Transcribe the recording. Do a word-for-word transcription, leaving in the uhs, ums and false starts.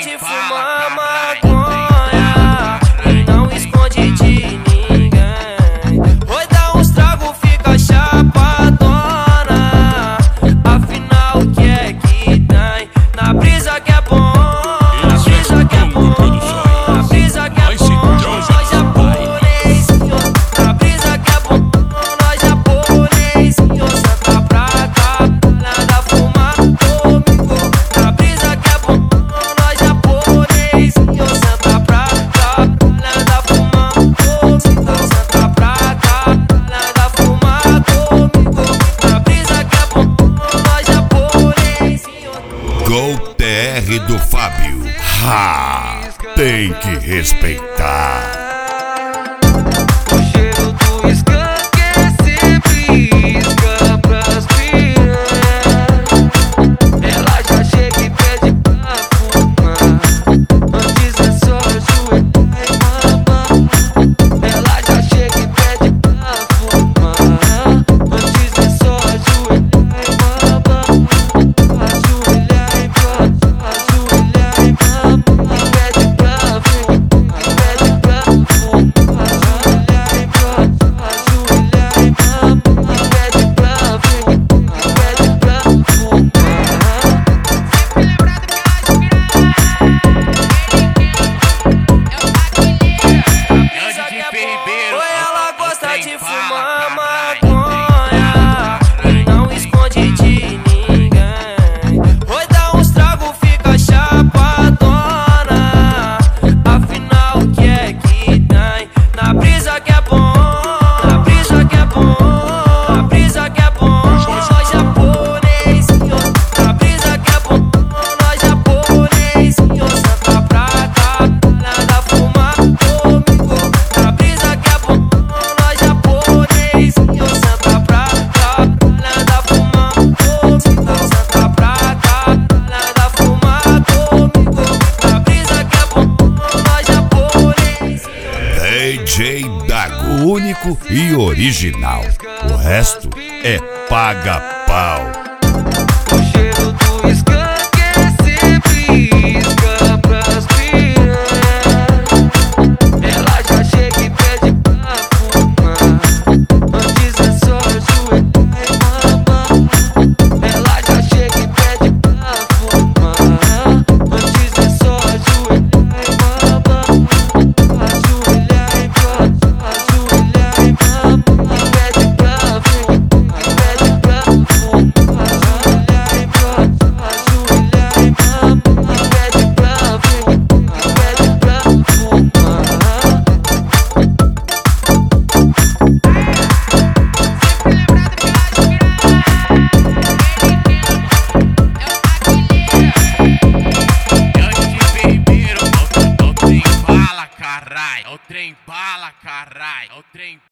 de fumar maconha e não esconde de ninguém. Oi, dá uns trago, fica chapadona. Afinal, o que é que tem? Na brisa que é bom, na brisa que é bom, na brisa que é bom, nós japonês. Na brisa que é bom, nós japonês. Senta pra cá, nada fumar comigo. Na brisa que é bom, nós japonês. Senta pra cá, nada fumar comigo. Senta pra cá, nada fumar comigo. Na brisa que é bom, nós japonês. Gol T R do Fábio. Ha! Tem que respeitar. O cheiro do skunk é sempre isca pras piranhas. Ela já chega e pede pra fumar. Antes é só ajoelhar e mamar. Ela já chega e pede pra fumar. Antes é só ajoelhar e mamar. Ajoelhar e mamar. Ajoelhar e mamar. Pede pra fumar. Pede pra fumar. Ajoelhar e mamar. Ajoelhar e mamar. Pede pra fumar. Pede pra fumar. Oi, ela gosta de fumar maconha e não esconde de ninguém. Oi, dá uns trago, fica chapadona. Afinal, o que é que tem? Na brisa que é bom, na brisa que é bom, na brisa que é bom, nós japonês. Na brisa que é bom, nós japonês. Senta pra cá, nada fumar comigo. Na brisa que é bom, nós japonês. Senta pra cá, nada fumar comigo. Senta pra cá, nada fumar comigo. Na brisa que é bom, nós japonês. D J Dago, único e original. O resto é paga-pau. O cheiro do skunk é sempre isca pras piranhas. Ela já chega e pede pra fumar. Antes é só ajoelhar e mamar. Ela já chega e pede pra fumar. Antes é só ajoelhar e mamar. Ajoelhar e mamar. Ajoelhar e mamar. Pede pra fumar. Pede pra fumar. Ajoelhar e mamar. Ajoelhar e mamar. Pede pra fumar. Pede pra fumar. Caralho, o trem bala, caralho, o trem